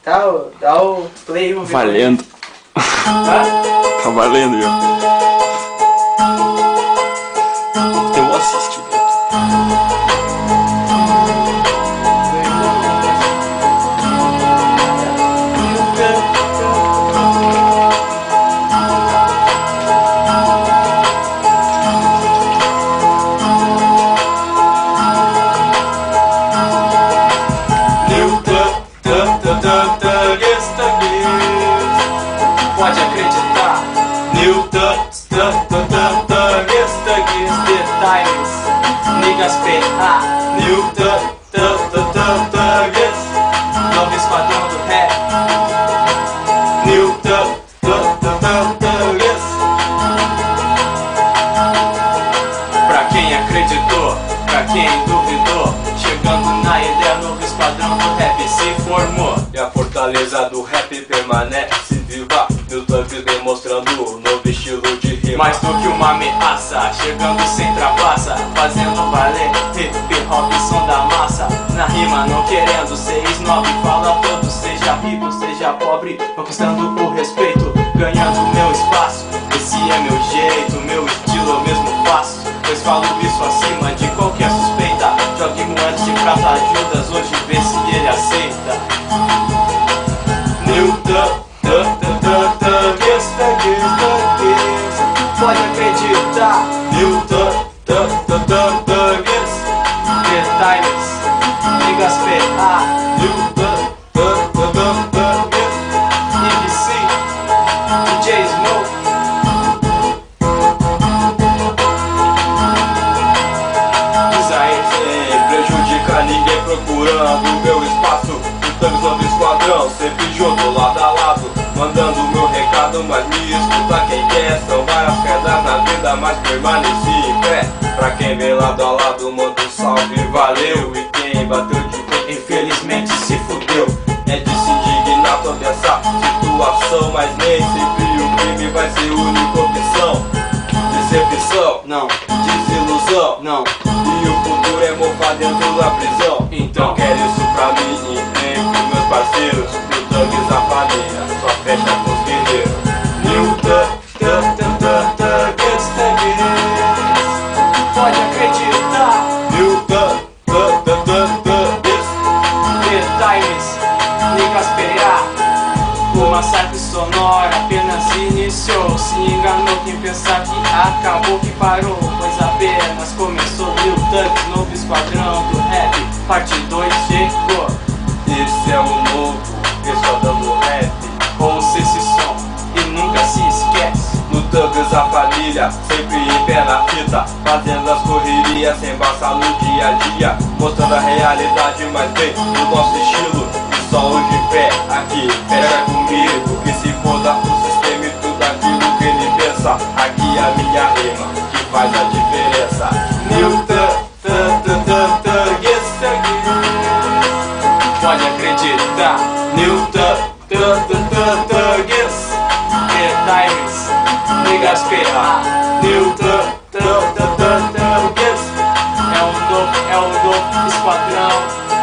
Dá o play e o Valendo. Tá valendo, viu? Eu vou assistir. Pode acreditar. New Thugs, The Times, Niggas PA. New Thugs, novo esquadrão do rap. New Thugs. Pra quem acreditou, pra quem duvidou, chegando na ideia, novo esquadrão do rap se formou. E a fortaleza do rap permanece viva. New Thugs vem mostrando novo estilo de rima. Mais do que uma ameaça, chegando sem trapaça, fazendo valer hip hop, som da massa. Na rima não querendo ser snob, fala todo, seja rico, seja pobre, conquistando o respeito, ganhando meu espaço. Esse é meu jeito, meu estilo eu mesmo faço, pois falo isso acima de qualquer suspeita. Jogue moedas de prata Judas, hoje vê se ele aceita. New Thugs, pode acreditar. New Thugs, The Times, Niggas PA. New Thugs, MC, DJ Smoke. Diz aí. Sem prejudicar ninguém, procurando meu espaço. New Thugs, novo esquadrão, sempre junto, lado a lado, mandando meu recado, mas me escuta quem quer. São várias quedas na vida, mas permaneci em pé. Pra quem vem lado a lado, manda um salve, valeu. E quem bateu de pé, infelizmente se fudeu. É de se indignar toda essa situação, mas nem sempre o crime vai ser a única opção. Decepção, Não, desilusão, não. e o futuro é mofar dentro da prisão. Então Quero isso pra mim e nem pros meus parceiros. New Thugs, a família, só fecha com os guerreiros. New Thugs, pode acreditar. New Thugs, The Times, Niggas PA. O massacre sonoro apenas iniciou. Se enganou quem pensar que acabou, que parou, pois apenas começou. New Thugs, novo esquadrão do rap, parte 2 chegou. esse é o novo esquadrão do rap. Ouça esse som e nunca se esquece. No Thugs, a família, sempre em pé na fita, fazendo as correrias sem passar no dia a dia, mostrando a realidade, mas bem do nosso estilo. E só hoje em pé, aqui, fecha comigo, que se foda o sistema e tudo aquilo que ele pensa. Aqui a minha rima, que faz a diferença. New Thugs, Pode acreditar. New Thugs, The Times, Niggas PA. New Thugs, é o novo esquadrão